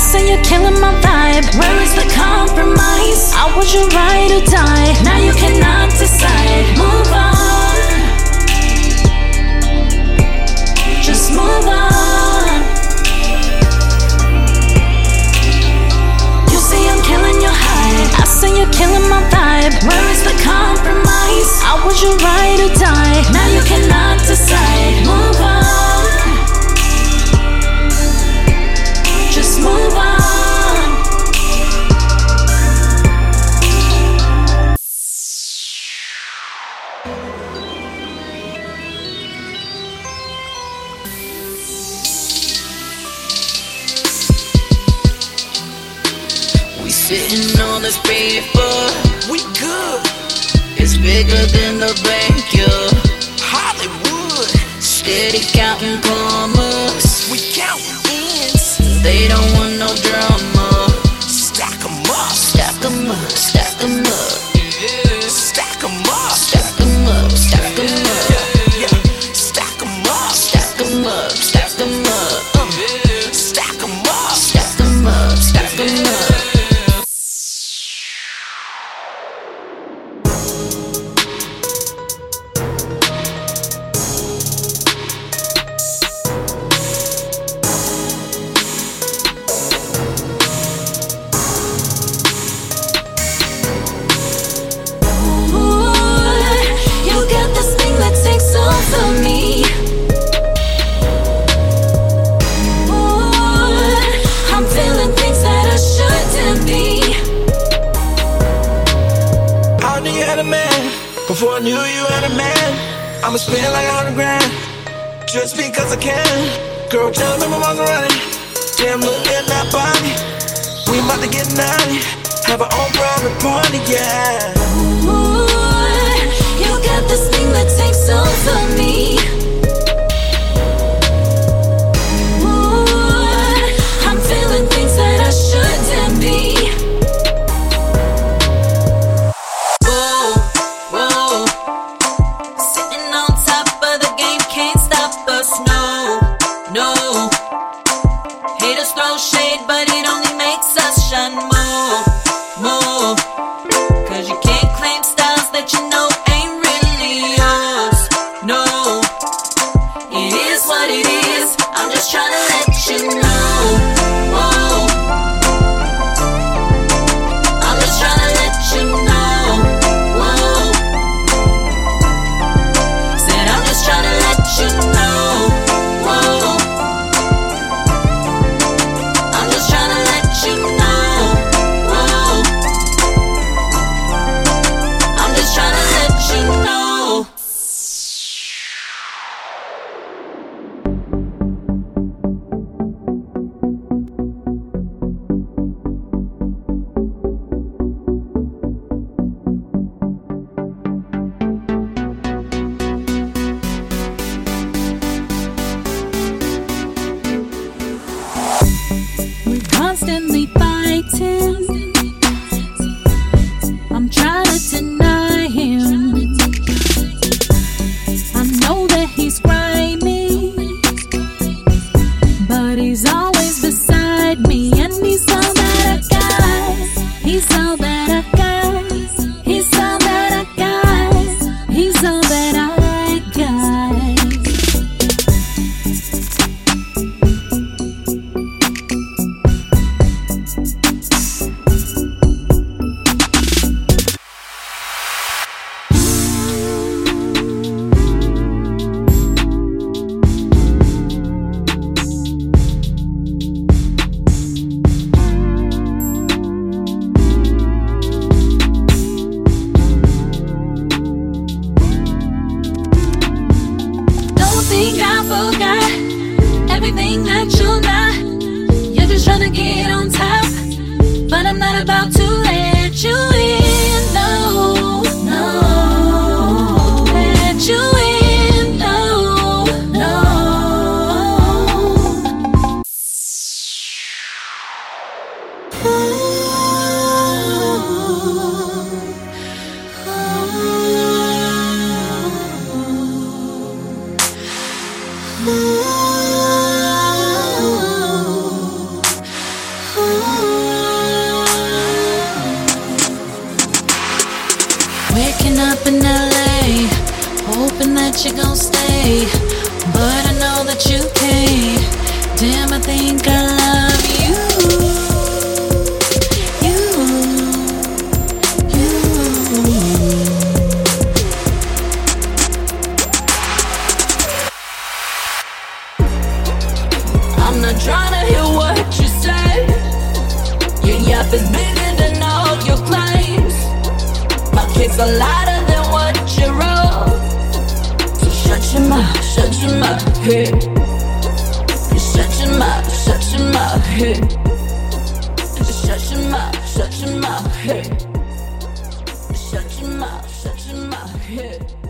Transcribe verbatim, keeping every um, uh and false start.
say you're killing my vibe. Where is the compromise? I was your ride or die. Now you cannot decide. Move on. Just move on. You say I'm killing your high. I say you're killing my vibe. Where is the compromise? I was your ride or die. Now you cannot decide. Move on. Just move on. We sitting on this paper. We good. It's bigger than the bank, yeah. Hollywood. Steady counting commas. We counting ends. They don't want no drama. Stack 'em up. Stack 'em up. Stack 'em up. Yeah. Stack 'em up. Stack 'em up. Stack 'em up. Yeah. Yeah. Stack 'em up. Stack 'em up. Stack 'em up. Uh. Yeah. Stack 'em up. Stack 'em up. Stack 'em up. Before I knew you had a man, I'ma spend like a hundred grand just because I can. Girl, tell me my mom's running. Damn, look at that body. We about to get naughty, have our own private party, yeah. Ooh, you got this thing that takes over me. Ooh, I'm feeling things that I shouldn't be. Shade, but it only makes us shine more, more. Cause you can't Waking up in L A, hoping that you gon' stay, but I know that you can't. Damn, I think I love you. You, you. I'm not trying to hear what you say. Your yap is bigger than all your claims. My kicks are lighter than what you wrote. So shut your mouth, shut your mouth, hey. You shut your mouth, shut your mouth, hey. Shut your mouth, shut your mouth, hey. Shut your mouth, shut your mouth, hey.